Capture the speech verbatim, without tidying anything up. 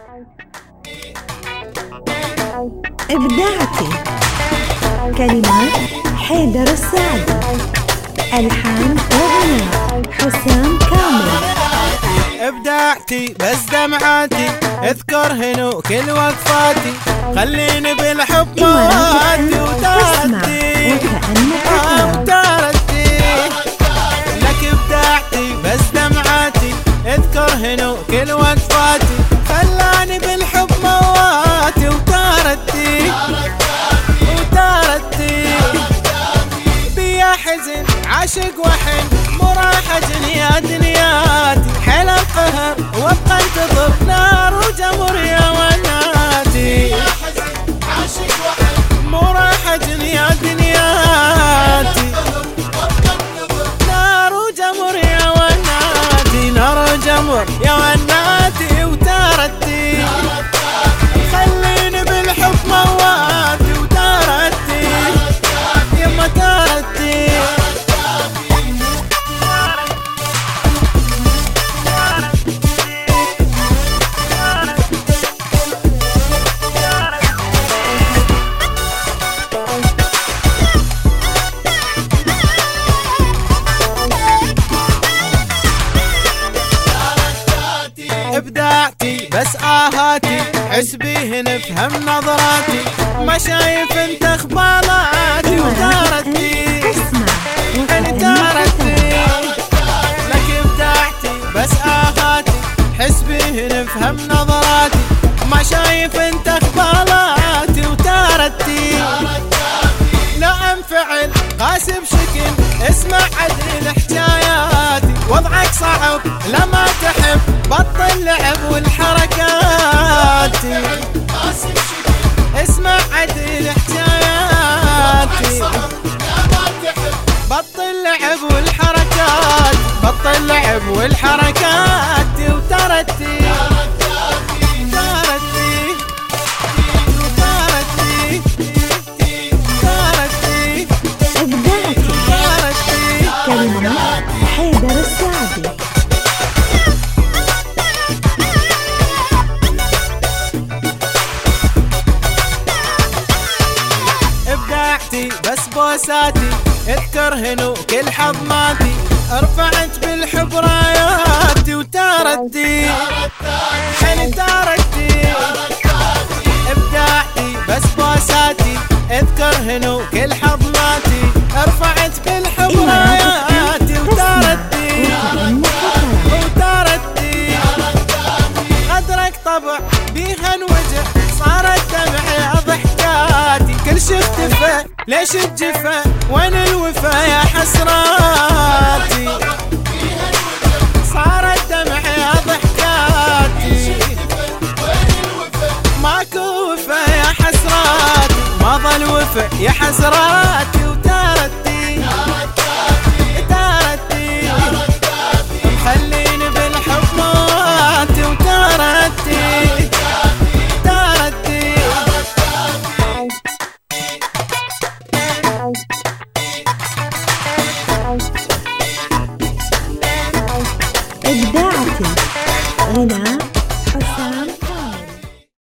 إبداعتي. كلمات حيدر السعدي، ألحان وغناء حسام كامل. إبداعتي بس دمعاتي، اذكر هنو كل وقفاتي، خليني بالحب مواتي وتردي وتردي لك. إبداعتي بس دمعاتي، اذكر هنو كل وقفاتي، خلاني بالحب مواتي وتردي وتردي. بيا حزن عاشق وحن مراحة يا دنياتي، حيل القهر وابقى انتظر نار وجمر يا وناتي. مراحة يا دنياتي، نار وجمر يا وناتي، نار وجمر يا وناتي وتردي، خليني بالحب مواتي وتردي يما تردي. إبداعتي بس آهاتي، حس بيه نفهم نظراتي، ما شايف انت اخباراتي وتردي انت تردي لك. إبداعتي بس آهاتي، حس بيه نفهم نظراتي، ما شايف انت اخباراتي وتردي. لا انفعل قاسي بشكل، اسمع عدل حكاياتي، وضعك صعب لما تحب، بطل لعب والحركات. اسمع عدل حكاياتي، بطل لعب والحركات، بطل لعب والحركات وتردي تردي تردي تردي. إبداعتي. كلمات حيدر السعدي. إبداعتي بس بوساتي، اذكر هنو كل حضماتي، ارفعت بالحب راياتي وتردي حين تردي. إبداعتي بس بوساتي، اذكر هنو كل حضماتي، ارفعت بالحب راياتي وتردي وتردي. غدرك طبع بيها الوجه، صارت دمعي ضحكاتي، كل شي اختفى ليش الجفا، وين الوفا يا حسراتي. صارت دمعي ضحكاتي، ماكو وفا يا حسراتي، ما ظل وفا يا حسراتي.